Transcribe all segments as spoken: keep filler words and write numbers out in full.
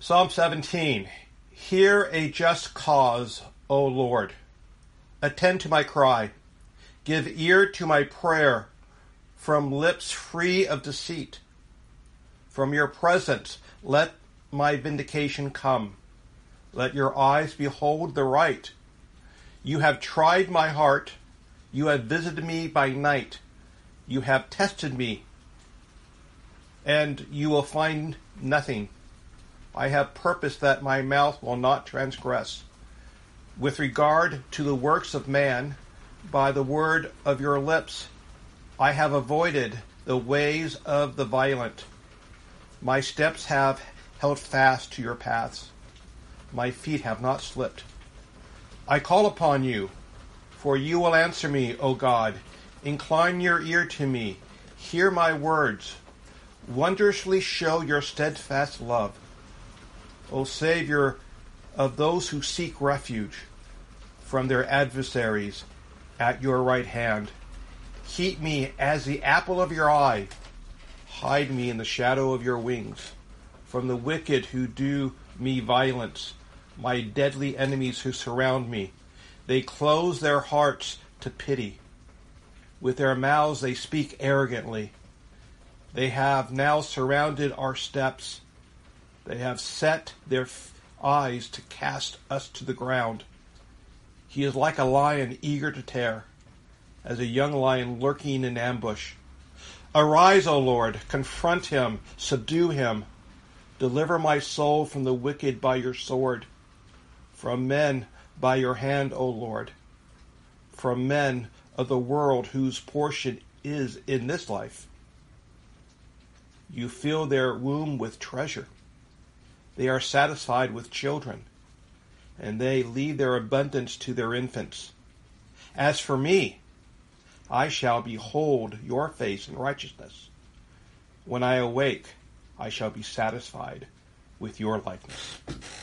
Psalm seventeen. Hear a just cause, O Lord. Attend to my cry. Give ear to my prayer from lips free of deceit. From your presence let my vindication come. Let your eyes behold the right. You have tried my heart. You have visited me by night. You have tested me, and you will find nothing. I have purposed that my mouth will not transgress. With regard to the works of man, by the word of your lips, I have avoided the ways of the violent. My steps have held fast to your paths. My feet have not slipped. I call upon you, for you will answer me, O God. Incline your ear to me. Hear my words. Wondrously show your steadfast love, O Savior of those who seek refuge from their adversaries at your right hand. Keep me as the apple of your eye. Hide me in the shadow of your wings from the wicked who do me violence, my deadly enemies who surround me. They close their hearts to pity. With their mouths they speak arrogantly. They have now surrounded our steps. They have set their f- eyes to cast us to the ground. He is like a lion eager to tear, as a young lion lurking in ambush. Arise, O Lord, confront him, subdue him. Deliver my soul from the wicked by your sword, from men by your hand, O Lord, from men of the world whose portion is in this life. You fill their womb with treasure. They are satisfied with children, and they leave their abundance to their infants. As for me, I shall behold your face in righteousness. When I awake, I shall be satisfied with your likeness.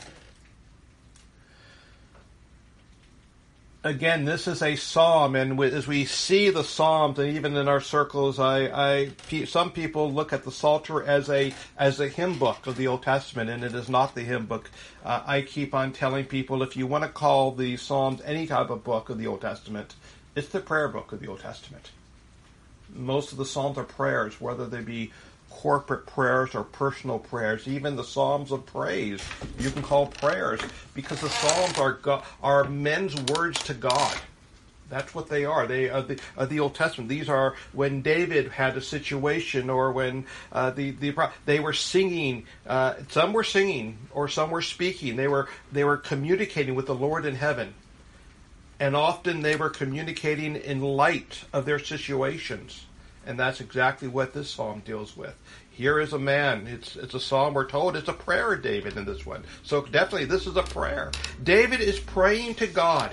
Again, this is a psalm, and as we see the psalms, and even in our circles, I, I, some people look at the Psalter as a as a hymn book of the Old Testament, and it is not the hymn book. Uh, I keep on telling people, if you want to call the Psalms any type of book of the Old Testament, it's the prayer book of the Old Testament. Most of the Psalms are prayers, whether they be corporate prayers or personal prayers. Even the Psalms of praise you can call prayers, because the Psalms are God, are men's words to God. That's what they are. They are the, are the Old Testament. These are when David had a situation, or when uh, the, the they were singing. Uh, some were singing, or some were speaking. They were they were communicating with the Lord in heaven, and often they were communicating in light of their situations. And that's exactly what this psalm deals with. Here is a man. It's it's a psalm, we're told. It's a prayer of David in this one. So definitely this is a prayer. David is praying to God.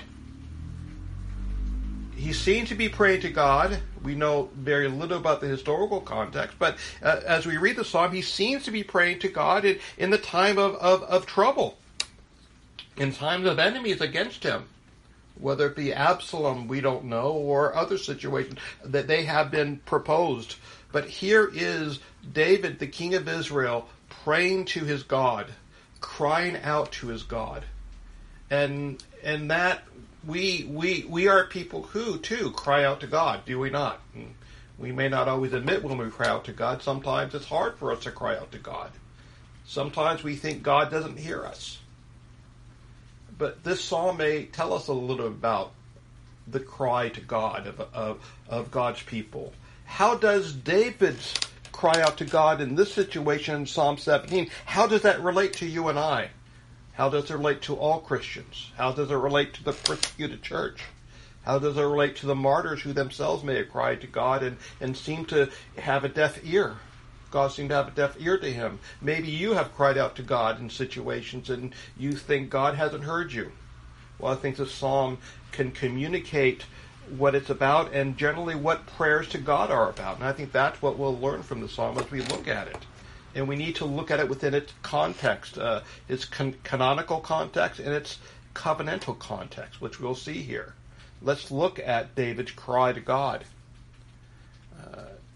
He seems to be praying to God. We know very little about the historical context, but uh, as we read the psalm, he seems to be praying to God in, in the time of, of, of trouble, in times of enemies against him. Whether it be Absalom, we don't know, or other situations that they have been proposed. But here is David, the king of Israel, praying to his God, crying out to his God. And and that we we we are people who, too, cry out to God, do we not? And we may not always admit when we cry out to God. Sometimes it's hard for us to cry out to God. Sometimes we think God doesn't hear us. But this psalm may tell us a little about the cry to God of, of, of God's people. How does David's cry out to God in this situation in Psalm seventeen, how does that relate to you and I? How does it relate to all Christians? How does it relate to the persecuted church? How does it relate to the martyrs who themselves may have cried to God and, and seem to have a deaf ear? God seemed to have a deaf ear to him. Maybe you have cried out to God in situations and you think God hasn't heard you. Well, I think the psalm can communicate what it's about and generally what prayers to God are about. And I think that's what we'll learn from the psalm as we look at it. And we need to look at it within its context, uh, its con- canonical context and its covenantal context, which we'll see here. Let's look at David's cry to God. Uh,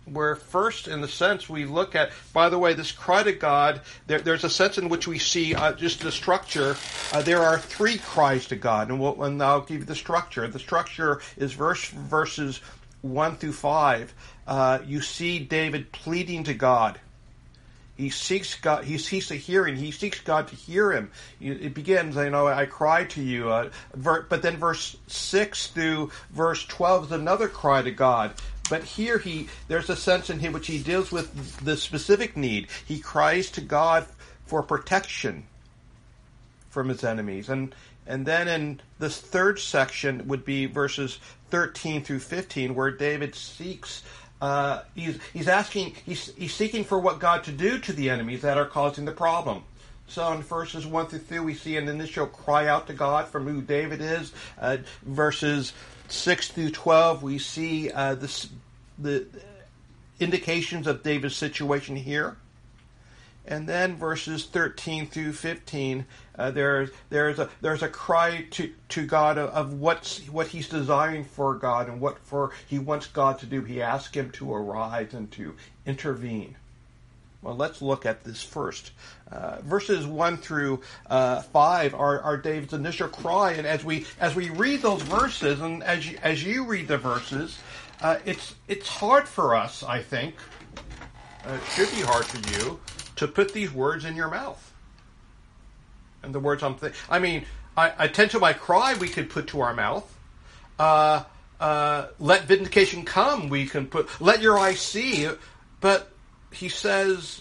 where first, in the sense, we look at, by the way, this cry to God, there, there's a sense in which we see uh, just the structure. Uh, there are three cries to God, and, we'll, and I'll give you the structure. The structure is verse verses one through five. Uh, you see David pleading to God. He seeks God. He seeks a hearing. He seeks God to hear him. It begins, you know, I cry to you. Uh, ver, but then verse six through verse twelve is another cry to God. But here he, there's a sense in which he deals with the specific need. He cries to God for protection from his enemies. And and then in this third section would be verses thirteen through fifteen, where David seeks, uh, he's, he's asking, he's, he's seeking for what God to do to the enemies that are causing the problem. So in verses one through three, we see an initial cry out to God from who David is. Uh, verses six through twelve, we see uh, this, the indications of David's situation here. And then verses thirteen through fifteen, uh, there's there's a there's a cry to, to God of, of what's what he's desiring for God and what for he wants God to do. He asks him to arise and to intervene. Well, let's look at this first. Uh, verses one through uh, five are, are David's initial cry, and as we as we read those verses, and as you, as you read the verses, uh, it's it's hard for us, I think. Uh, it should be hard for you to put these words in your mouth. And the words I'm thinking, I mean, I, I tend to my cry we could put to our mouth. Uh, uh, let vindication come, we can put. Let your eyes see, but he says,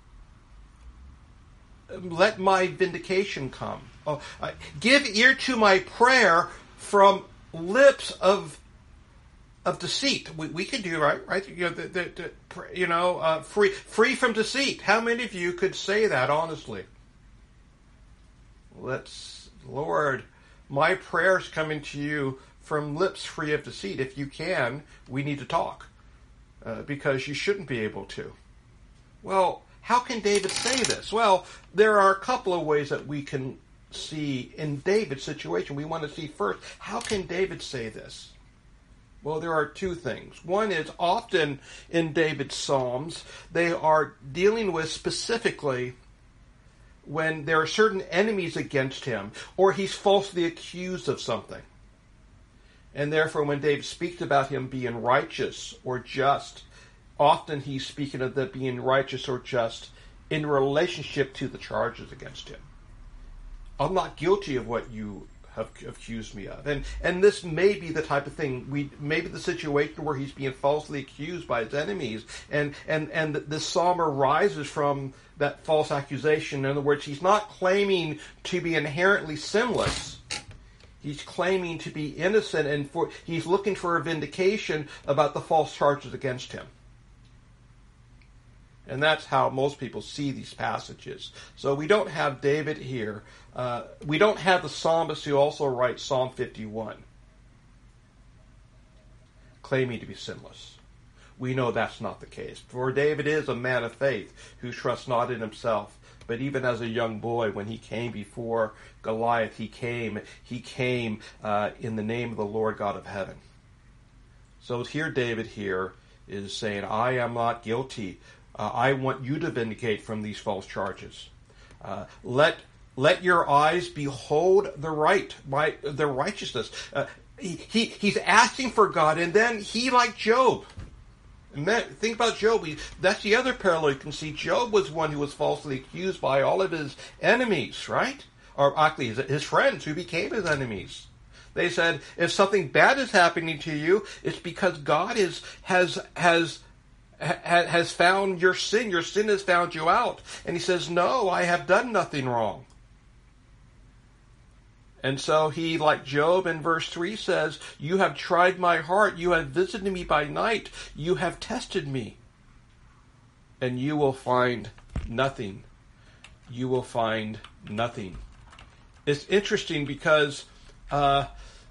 let my vindication come. Oh, uh, give ear to my prayer from lips of of deceit. We, we could do right, right? You know, the, the, the, you know, uh, free free from deceit. How many of you could say that honestly? Let's, Lord, my prayers coming to you from lips free of deceit. If you can, we need to talk uh, because you shouldn't be able to. Well, how can David say this? Well, there are a couple of ways that we can see in David's situation. We want to see first, how can David say this? Well, there are two things. One is often in David's Psalms, they are dealing with specifically when there are certain enemies against him or he's falsely accused of something. And therefore, when David speaks about him being righteous or just, often he's speaking of the being righteous or just in relationship to the charges against him. I'm not guilty of what you have accused me of. And and this may be the type of thing, we maybe the situation where he's being falsely accused by his enemies, and, and, and this psalm arises from that false accusation. In other words, he's not claiming to be inherently sinless. He's claiming to be innocent, and for he's looking for a vindication about the false charges against him. And that's how most people see these passages. So we don't have David here. Uh, we don't have the psalmist who also writes Psalm fifty-one, claiming to be sinless. We know that's not the case. For David is a man of faith who trusts not in himself, but even as a young boy, when he came before Goliath, he came, he came uh, in the name of the Lord God of heaven. So here David here is saying, I am not guilty. Uh, I want you to vindicate from these false charges. Uh, let let your eyes behold the right, my, the righteousness. Uh, he, he he's asking for God, and then he, like Job. Think about Job. He, that's the other parallel you can see. Job was one who was falsely accused by all of his enemies, right? Or actually his, his friends who became his enemies. They said, if something bad is happening to you, it's because God is has has. has found your sin. Your sin has found you out. And he says, no, I have done nothing wrong. And so he, like Job in verse three says, you have tried my heart. You have visited me by night. You have tested me. And you will find nothing. You will find nothing. It's interesting because uh,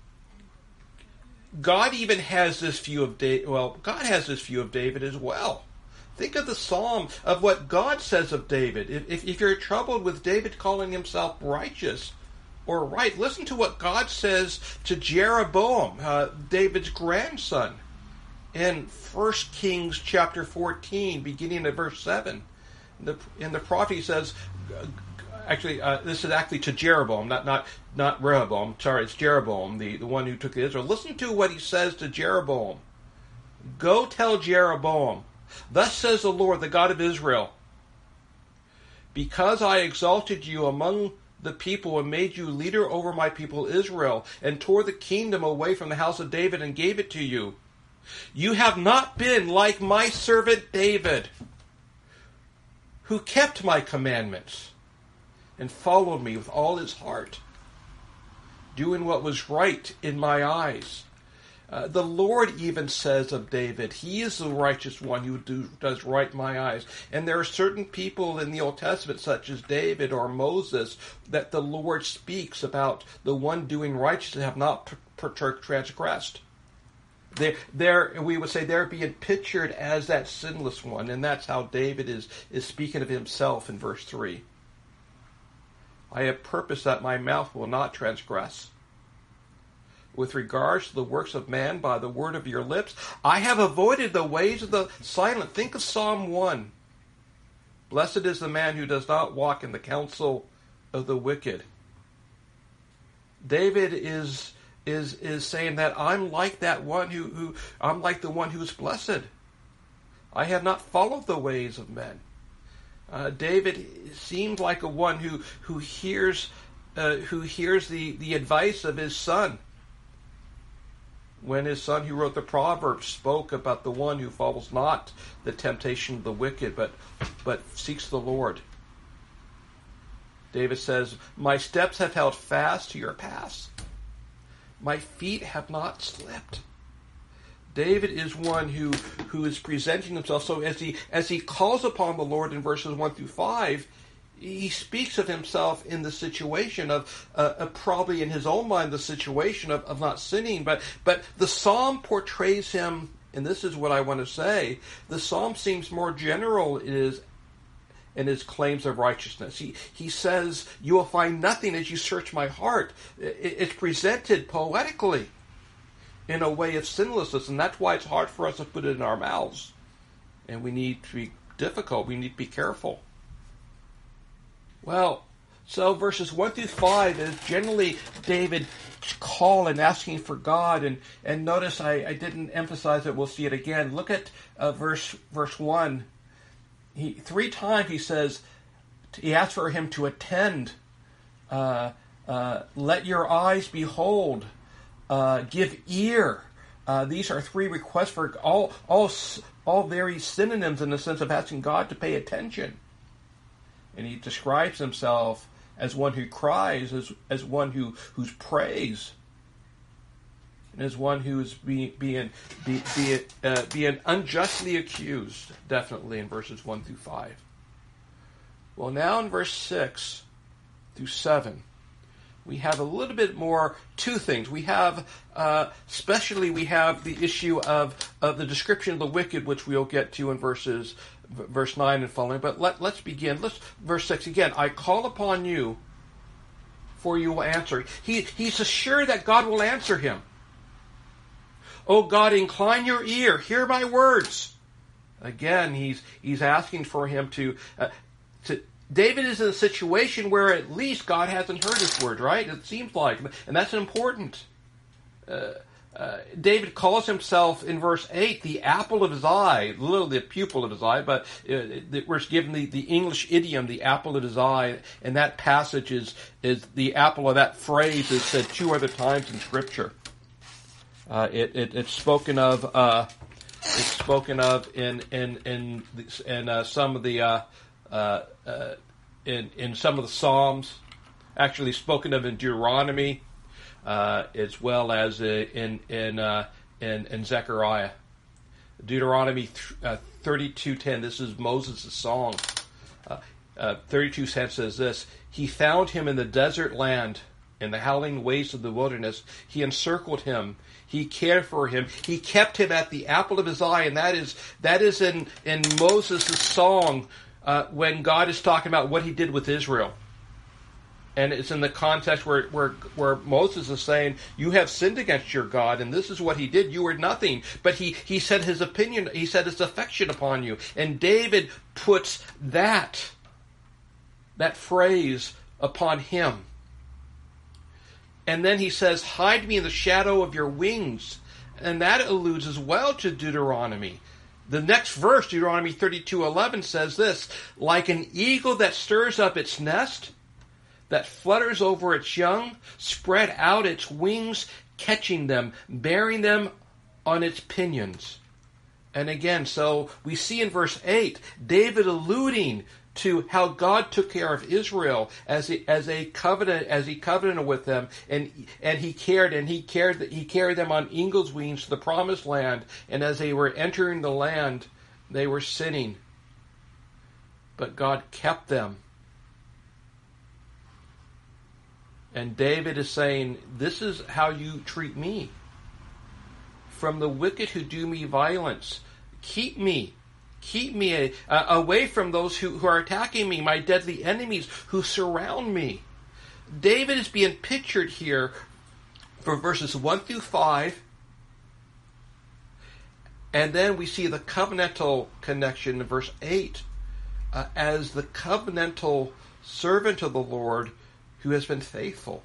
God even has this view of David. Well, God has this view of David as well. Think of the psalm of what God says of David. If, if you're troubled with David calling himself righteous or right, listen to what God says to Jeroboam, uh, David's grandson. in First Kings chapter fourteen, beginning at verse seven. The, and the prophet says, actually, uh, this is actually to Jeroboam, not not not Rehoboam. Sorry, it's Jeroboam, the, the one who took Israel. Listen to what he says to Jeroboam. Go tell Jeroboam, thus says the Lord, the God of Israel, because I exalted you among the people and made you leader over my people Israel, and tore the kingdom away from the house of David and gave it to you, you have not been like my servant David, who kept my commandments and followed me with all his heart, doing what was right in my eyes. Uh, the Lord even says of David, he is the righteous one who do, does right in my eyes. And there are certain people in the Old Testament, such as David or Moses, that the Lord speaks about the one doing righteousness have not transgressed. They're, they're, we would say they're being pictured as that sinless one, and that's how David is, is speaking of himself in verse three. I have purposed that my mouth will not transgress. With regards to the works of man by the word of your lips, I have avoided the ways of the silent. Think of Psalm one. Blessed is the man who does not walk in the counsel of the wicked. David is is is saying that I'm like that one who, who I'm like the one who is blessed. I have not followed the ways of men. Uh, David seemed like a one who who hears uh, who hears the, the advice of his son. When his son who wrote the Proverbs spoke about the one who follows not the temptation of the wicked, but but seeks the Lord. David says, my steps have held fast to your paths. My feet have not slipped. David is one who, who is presenting himself. So as he as he calls upon the Lord in verses one through five, he speaks of himself in the situation of, uh, uh, probably in his own mind, the situation of, of not sinning. But but the psalm portrays him, and this is what I want to say, the psalm seems more general in his, in his claims of righteousness. He, he says, you will find nothing as you search my heart. It, it's presented poetically in a way of sinlessness, and that's why it's hard for us to put it in our mouths. And we need to be difficult. We need to be careful. Well, so verses one through five is generally David calling and asking for God. And, and notice I, I didn't emphasize it. We'll see it again. Look at uh, verse verse one. He, three times he says, he asks for him to attend. Uh, uh, let your eyes behold. Uh, give ear. Uh, these are three requests for all, all, all very synonyms in the sense of asking God to pay attention. And he describes himself as one who cries, as as one who who's prays, and as one who is being being be, be, uh, being unjustly accused. Definitely in verses one through five. Well, now in verse six through seven, we have a little bit more. Two things. We have, uh, especially, we have the issue of of the description of the wicked, which we'll get to in verses. Verse nine and following, but let, let's begin. Let's verse six again. I call upon you, for you will answer. He, he's assured that God will answer him. Oh God, incline your ear, hear my words. Again, he's he's asking for him to. Uh, to David is in a situation where at least God hasn't heard his word, right? It seems like, and that's important. Uh, Uh, David calls himself in verse eight the apple of his eye, literally the pupil of his eye, but uh, we're given the, the English idiom, the apple of his eye, and that passage is, is the apple of that phrase is said two other times in Scripture. Uh, it, it, it's spoken of. Uh, it's spoken of in in in in uh, some of the uh, uh, uh, in in some of the Psalms. Actually, spoken of in Deuteronomy. Uh, as well as uh, in in, uh, in in Zechariah, Deuteronomy uh, thirty-two ten. This is Moses' song. Uh, uh, thirty-two ten says this: He found him in the desert land, in the howling waste of the wilderness. He encircled him. He cared for him. He kept him at the apple of his eye, and that is that is in in Moses' song uh, when God is talking about what He did with Israel. And it's in the context where, where where Moses is saying, you have sinned against your God, and this is what he did. You were nothing. But he, he said his opinion, he said his affection upon you. And David puts that, that phrase upon him. And then he says, hide me in the shadow of your wings. And that alludes as well to Deuteronomy. The next verse, Deuteronomy thirty-two eleven, says this, like an eagle that stirs up its nest, that flutters over its young, spread out its wings, catching them, bearing them on its pinions. And again, so we see in verse eight, David alluding to how God took care of Israel as a, as a covenant, as he covenanted with them, and and he cared, and he cared that he carried them on eagle's wings to the promised land. And as they were entering the land, they were sinning, but God kept them. And David is saying, this is how you treat me. From the wicked who do me violence, keep me. Keep me uh, away from those who, who are attacking me, my deadly enemies who surround me. David is being pictured here for verses one through five. And then we see the covenantal connection in verse eight uh, as the covenantal servant of the Lord who has been faithful.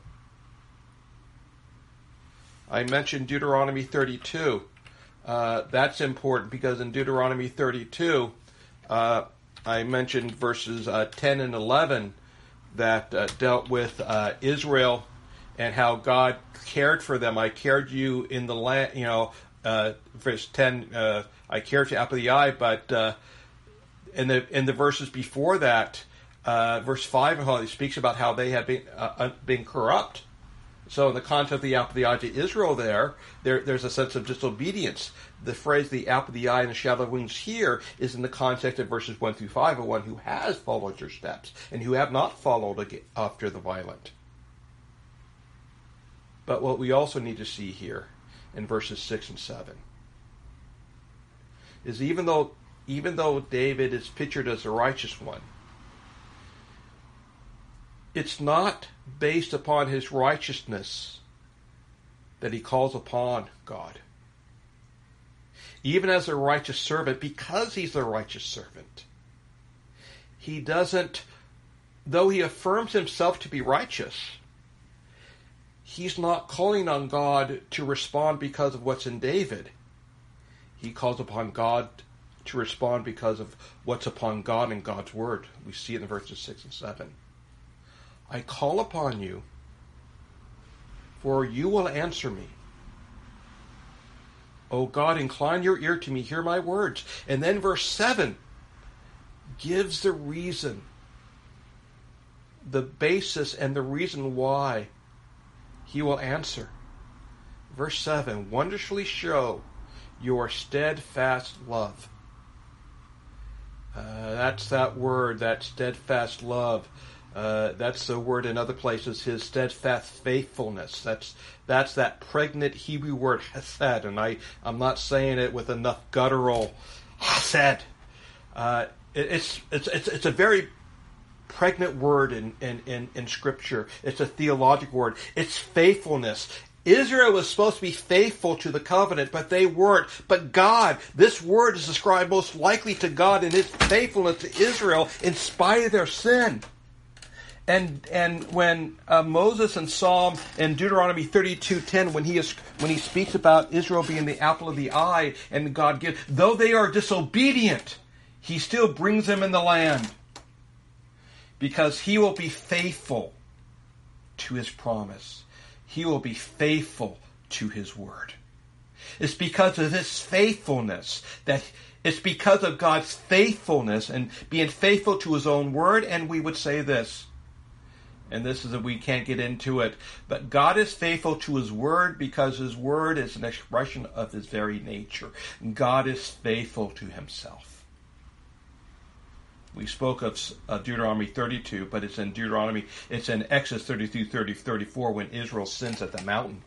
I mentioned Deuteronomy thirty-two. Uh, that's important because in Deuteronomy thirty-two, uh, I mentioned verses uh, ten and eleven that uh, dealt with uh, Israel and how God cared for them. I cared you in the land, you know, uh, verse ten, uh, I cared for you apple of the eye, but uh, in the in the verses before that, uh, verse five, he speaks about how they had been uh, been corrupt. So in the context of the apple of the eye to Israel there, there, there's a sense of disobedience. The phrase, the apple of the eye and the shadow of wings here, is in the context of verses one through five, of one who has followed your steps and who have not followed after the violent. But what we also need to see here in verses six and seven is even though, even though David is pictured as a righteous one, it's not based upon his righteousness that he calls upon God. Even as a righteous servant, because he's a righteous servant, he doesn't, though he affirms himself to be righteous, he's not calling on God to respond because of what's in David. He calls upon God to respond because of what's upon God and God's word. We see it in verses six and seven. I call upon you, for you will answer me. O God, incline your ear to me, hear my words. And then verse seven gives the reason, the basis and the reason why he will answer. Verse seven, wondrously show your steadfast love. Uh, that's that word, that steadfast love. Uh, that's the word in other places, his steadfast faithfulness. That's that's that pregnant Hebrew word, hesed. And I, I'm not saying it with enough guttural hesed. Uh, it, it's, it's, it's, it's a very pregnant word in, in, in, in Scripture. It's a theological word. It's faithfulness. Israel was supposed to be faithful to the covenant, but they weren't. But God, this word is ascribed most likely to God in his faithfulness to Israel in spite of their sin. And and when uh, Moses in Psalm in Deuteronomy thirty-two ten, when he is when he speaks about Israel being the apple of the eye, and God gives, though they are disobedient, he still brings them in the land because he will be faithful to his promise. He will be faithful to his word. It's because of this faithfulness that it's because of God's faithfulness and being faithful to his own word. And we would say this. And this is that we can't get into it. But God is faithful to his word because his word is an expression of his very nature. God is faithful to himself. We spoke of uh, Deuteronomy thirty-two, but it's in Deuteronomy, it's in Exodus thirty-two, thirty, thirty-four when Israel sins at the mountain.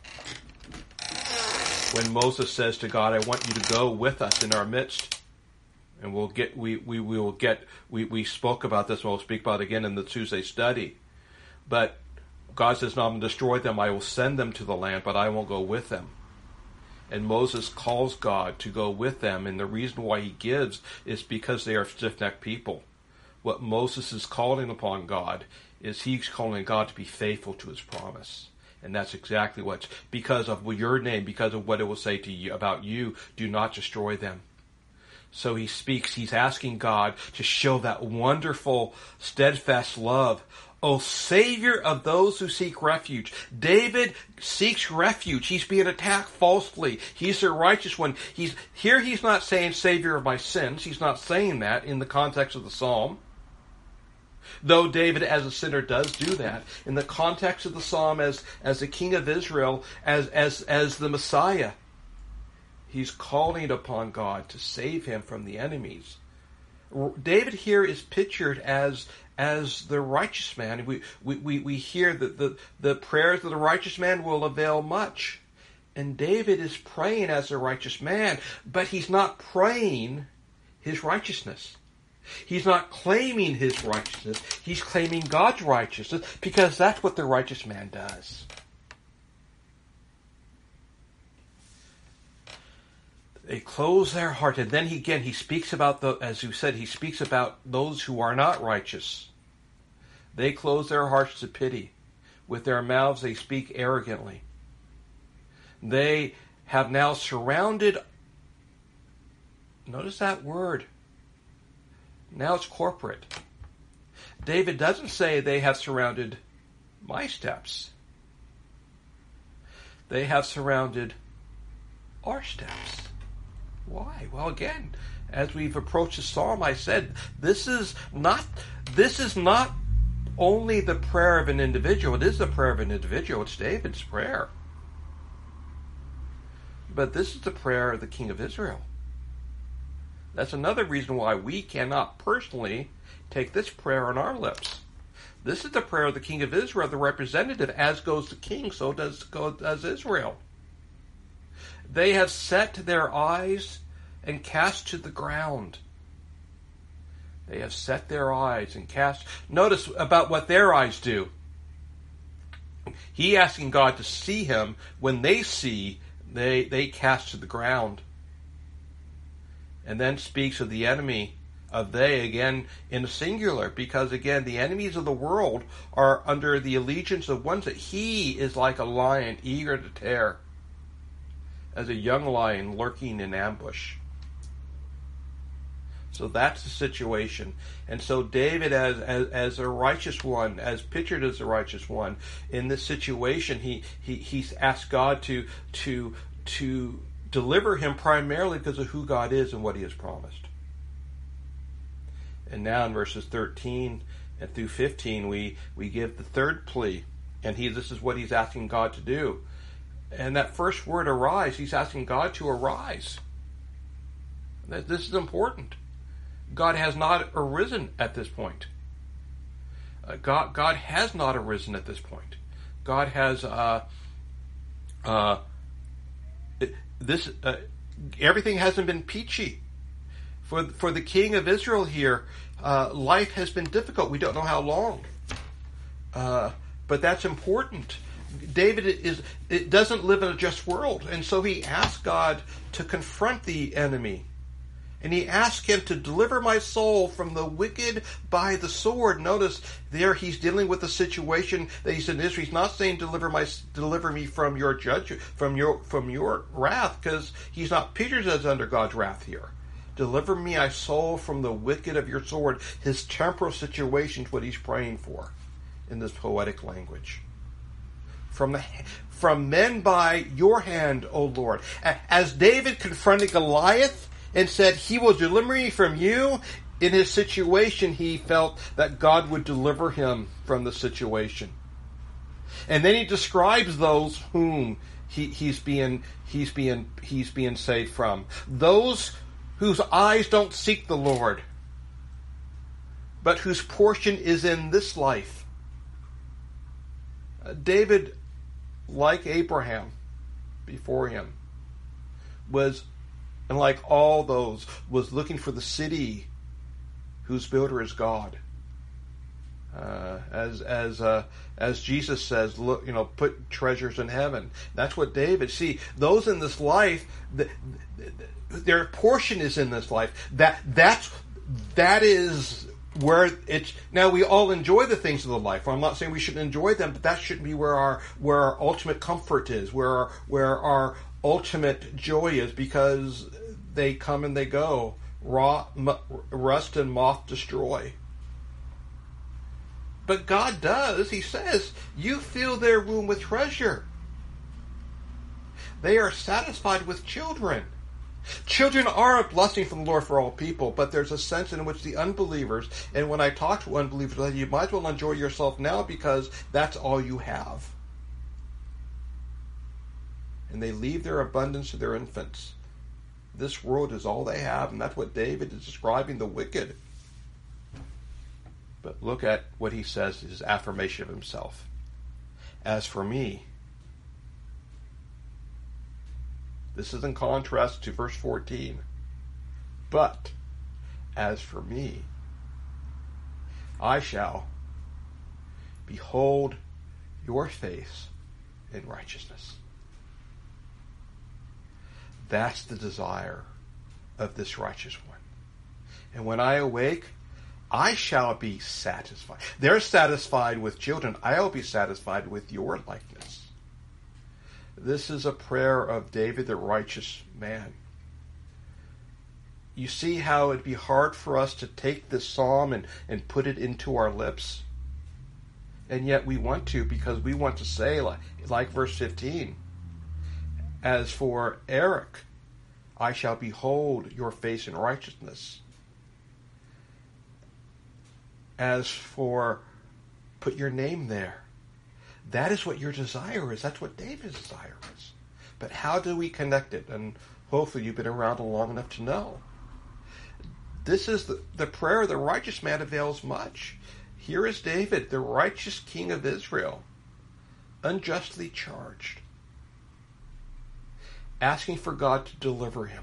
When Moses says to God, I want you to go with us in our midst. And we'll get, we, we, we will get, we, we spoke about this, and we'll speak about it again in the Tuesday study. But God says, no, I'm going to destroy them. I will send them to the land, but I won't go with them. And Moses calls God to go with them, and the reason why he gives is because they are stiff-necked people. What Moses is calling upon God is he's calling God to be faithful to his promise. And that's exactly what's, because of your name, because of what it will say to you about you, do not destroy them. So he speaks, he's asking God to show that wonderful, steadfast love. O Savior of those who seek refuge. David seeks refuge. He's being attacked falsely. He's the righteous one. He's here he's not saying Savior of my sins. He's not saying that in the context of the psalm. Though David as a sinner does do that. In the context of the psalm as, as the King of Israel, as, as, as the Messiah, he's calling upon God to save him from the enemies. David here is pictured as as the righteous man. We we, we, we hear that the, the prayers of the righteous man will avail much. And David is praying as a righteous man, but he's not praying his righteousness. He's not claiming his righteousness. He's claiming God's righteousness, because that's what the righteous man does. They close their heart, and then he, again he speaks about the, as you said, he speaks about those who are not righteous. They close their hearts to pity. With their mouths they speak arrogantly. They have now surrounded, notice that word. Now it's corporate. David doesn't say they have surrounded my steps. They have surrounded our steps. Why? Well, again, as we've approached the psalm, I said this is not this is not only the prayer of an individual. It is the prayer of an individual. It's David's prayer. But this is the prayer of the King of Israel. That's another reason why we cannot personally take this prayer on our lips. This is the prayer of the King of Israel, the representative. As goes the king, so does, does Israel. They have set their eyes and cast to the ground. They have set their eyes and cast. Notice about what their eyes do. He asking God to see him. When they see, they, they cast to the ground. And then speaks of the enemy, of they, again, in a singular, because, again, the enemies of the world are under the allegiance of ones that he is like a lion eager to tear, as a young lion lurking in ambush. So that's the situation. And so David, as, as as a righteous one, as pictured as a righteous one, in this situation, he, he he's asked God to to to deliver him primarily because of who God is and what he has promised. And now in verses thirteen and through fifteen, we, we give the third plea. And he this is what he's asking God to do. And that first word, arise, he's asking God to arise. This is important. God has not arisen at this point. Uh, God, God has not arisen at this point. God has uh, uh, this. Uh, everything hasn't been peachy for for the King of Israel here. Uh, life has been difficult. We don't know how long, uh, but that's important. David is it doesn't live in a just world, and so he asks God to confront the enemy. And he asked him to deliver my soul from the wicked by the sword. Notice there he's dealing with a situation that he's in Israel. He's not saying deliver my deliver me from your judgment, from your from your wrath, because he's not pictured as under God's wrath here. Deliver me, my soul, from the wicked of your sword. His temporal situation is what he's praying for in this poetic language. From the from men by your hand, O Lord. As David confronted Goliath and said, he will deliver me from you, in his situation, he felt that God would deliver him from the situation. And then he describes those whom he, he's being he's being he's being saved from. Those whose eyes don't seek the Lord, but whose portion is in this life. Uh, David, like Abraham before him, was, and like all those, was looking for the city whose builder is God. Uh, as as uh, as Jesus says, look, you know, put treasures in heaven. That's what David. See, those in this life, the, the, their portion is in this life. That that's that is where it's. Now we all enjoy the things of the life. I'm not saying we shouldn't enjoy them, but that shouldn't be where our where our ultimate comfort is, where our, where our ultimate joy is, because they come and they go. Raw, m- rust and moth destroy. But God does. He says, you fill their room with treasure. They are satisfied with children. Children are a blessing from the Lord for all people, but there's a sense in which the unbelievers, and when I talk to unbelievers, you might as well enjoy yourself now because that's all you have. And they leave their abundance to their infants. This world is all they have, and that's what David is describing the wicked. But look at what he says, his affirmation of himself. As for me, this is in contrast to verse fourteen. But as for me, I shall behold your face in righteousness. That's the desire of this righteous one. And when I awake, I shall be satisfied. They're satisfied with children. I'll be satisfied with your likeness. This is a prayer of David, the righteous man. You see how it'd be hard for us to take this psalm and, and put it into our lips? And yet we want to, because we want to say, like, like verse fifteen, as for Eric, I shall behold your face in righteousness. As for, put your name there. That is what your desire is. That's what David's desire is. But how do we connect it? And hopefully you've been around long enough to know. This is the, the prayer of the righteous man avails much. Here is David, the righteous king of Israel, unjustly charged, asking for God to deliver him.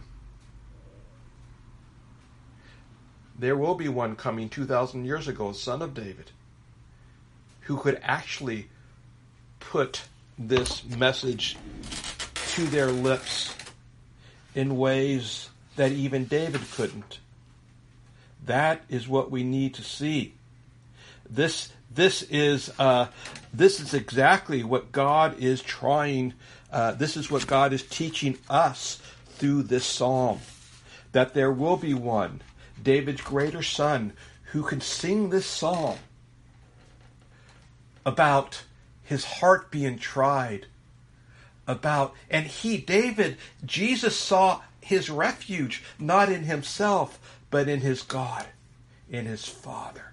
There will be one coming two thousand years ago, a son of David, who could actually put this message to their lips in ways that even David couldn't. That is what we need to see. This this is uh, this is exactly what God is trying. Uh, this is what God is teaching us through this psalm. That there will be one, David's greater son, who can sing this psalm about his heart being tried, about, and he, David, Jesus saw his refuge not in himself, but in his God, in his Father.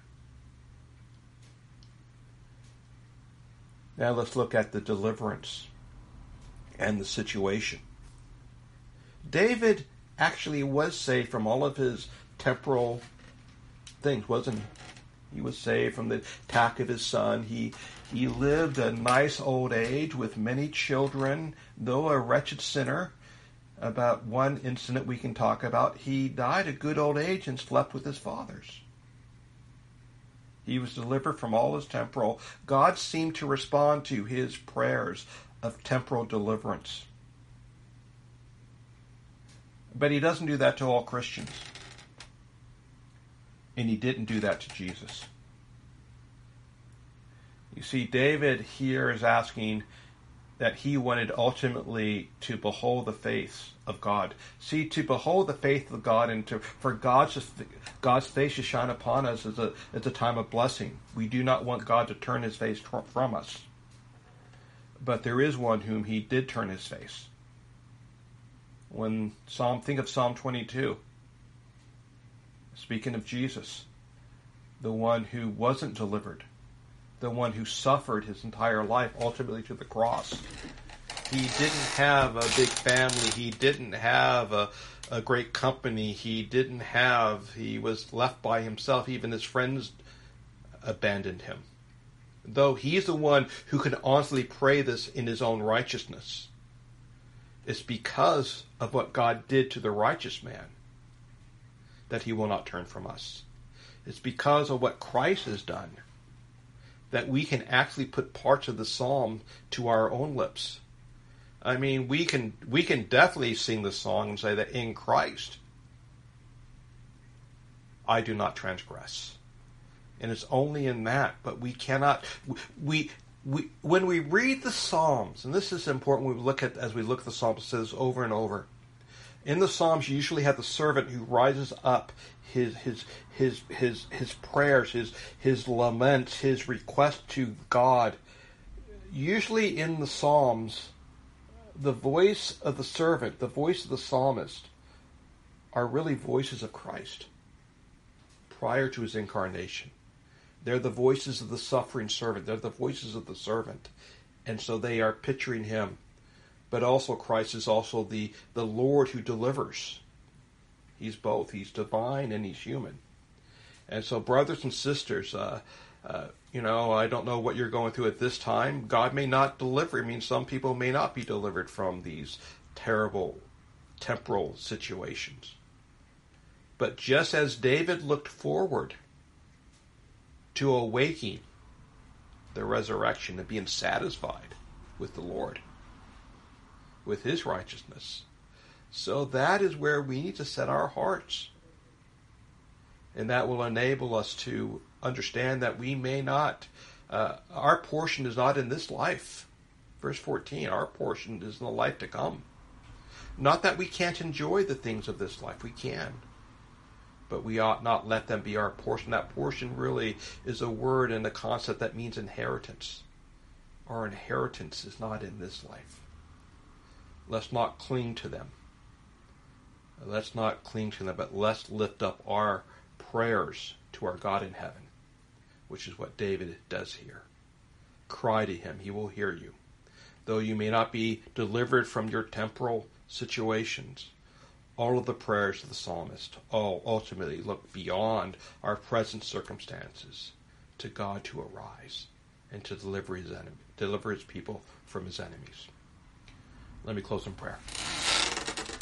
Now let's look at the deliverance and the situation. David actually was saved from all of his temporal things, wasn't he? He was saved from the attack of his son. He he lived a nice old age with many children, though a wretched sinner. About one incident we can talk about, he died a good old age and slept with his fathers. He was delivered from all his temporal. God seemed to respond to his prayers of temporal deliverance. But he doesn't do that to all Christians. And he didn't do that to Jesus. You see, David here is asking that he wanted ultimately to behold the face of God. See, to behold the face of God and to for God's God's face to shine upon us is a is a time of blessing. We do not want God to turn his face from us. But there is one whom he did turn his face. When Psalm, think of Psalm twenty-two. Speaking of Jesus, the one who wasn't delivered, the one who suffered his entire life, ultimately to the cross. He didn't have a big family. He didn't have a, a great company. He didn't have, he was left by himself. Even his friends abandoned him. Though he's the one who can honestly pray this in his own righteousness. It's because of what God did to the righteous man that he will not turn from us. It's because of what Christ has done that we can actually put parts of the psalm to our own lips. I mean, we can we can definitely sing the song and say that in Christ I do not transgress. And it's only in that, but we cannot we we when we read the Psalms, and this is important when we look at as we look at the Psalms, it says over and over. In the Psalms, you usually have the servant who rises up his his his his his prayers, his his laments, his request to God. Usually in the Psalms, the voice of the servant, the voice of the psalmist, are really voices of Christ prior to his incarnation. They're the voices of the suffering servant. They're the voices of the servant. And so they are picturing him. But also Christ is also the, the Lord who delivers. He's both. He's divine and he's human. And so brothers and sisters, uh, uh, you know, I don't know what you're going through at this time. God may not deliver. I mean, some people may not be delivered from these terrible temporal situations. But just as David looked forward to awaiting the resurrection and being satisfied with the Lord, with his righteousness, so that is where we need to set our hearts. And that will enable us to understand that we may not, uh, our portion is not in this life. Verse fourteen, our portion is in the life to come. Not that we can't enjoy the things of this life, we can. But we ought not let them be our portion. That portion really is a word and a concept that means inheritance. Our inheritance is not in this life. Let's not cling to them. Let's not cling to them, but let's lift up our prayers to our God in heaven, which is what David does here. Cry to him, he will hear you. Though you may not be delivered from your temporal situations, all of the prayers of the psalmist all ultimately look beyond our present circumstances to God to arise and to deliver his enemy, deliver his people from his enemies. Let me close in prayer.